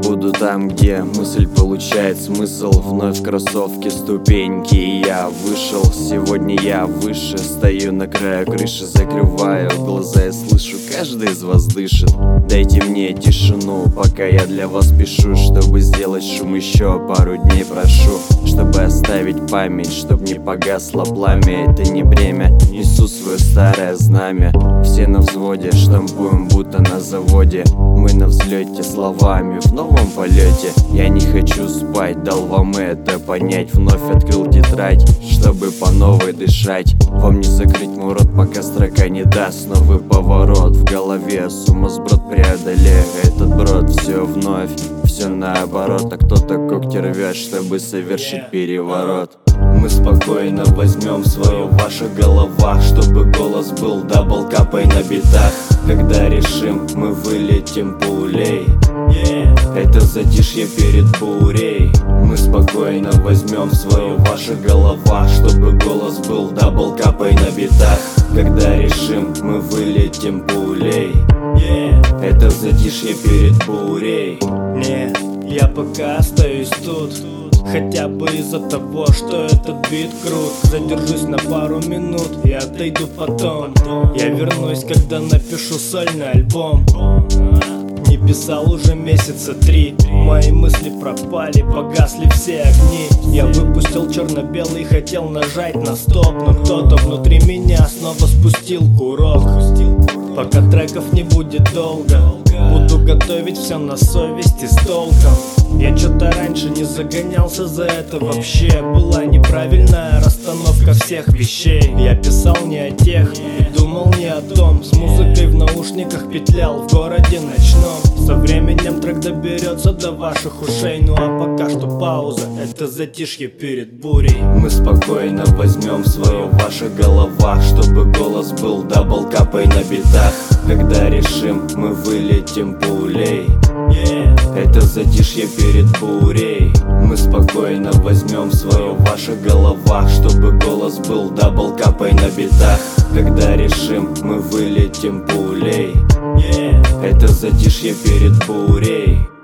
буду там, где мысль получает смысл. Вновь кроссовки, ступеньки, и я вышел. Сегодня я выше, стою на краю крыши, закрываю глаза и слышу, каждый из вас дышит. Дайте мне тишину, пока я для вас пишу. Чтобы сделать шум, еще пару дней прошу. Чтобы оставить память, чтоб не погасло пламя. Это не бремя, несу свое старое знамя. Все на взводе, штампуем будто на заводе. Мы на взлете словами в новом полете. Я не хочу спать, дал вам это понять. Вновь открыл тетрадь, чтобы по новой дышать. Вам не закрыть мой рот, пока строка не даст новый поворот. В голове сумасброд, преодолея этот брод. Все вновь, все наоборот. А кто-то когти рвет, чтобы совершить переворот. Мы спокойно возьмем свое в ваших головах, чтобы голос был дабл капай на битах. Когда решим, мы вылетим пулей. Это затишье перед бурей. Мы спокойно возьмем свое в ваших головах, чтобы голос был дабл капай на битах. Когда решим, мы вылетим пулей. Это затишье перед бурей. Нет, я пока остаюсь тут, хотя бы из-за того, что этот бит крут. Задержусь на пару минут и отойду потом. Я вернусь, когда напишу сольный альбом. Не писал уже месяца 3. Мои мысли пропали, погасли все огни. Я выпустил черно-белый, хотел нажать на стоп, но кто-то внутри меня снова спустил курок. Пока треков не будет долго, буду готовить все на совести с толком. Я что-то раньше не загонялся за это вообще. Была неправильная расстановка всех вещей. Я писал не о тех и думал не о том. С музыкой в наушниках петлял в городе ночном. Со временем трек доберется до ваших ушей. Ну а пока что пауза, это затишье перед бурей. Мы спокойно возьмем свое в ваших головах, чтобы голос был дабл капай на битах. Когда решим, мы вылетим пулей. Это затишье перед бурей. Мы спокойно возьмем свое в ваших головах, чтобы голос был дабл капай на битах. Когда решим, мы вылетим пулей. Это затишье перед бурей.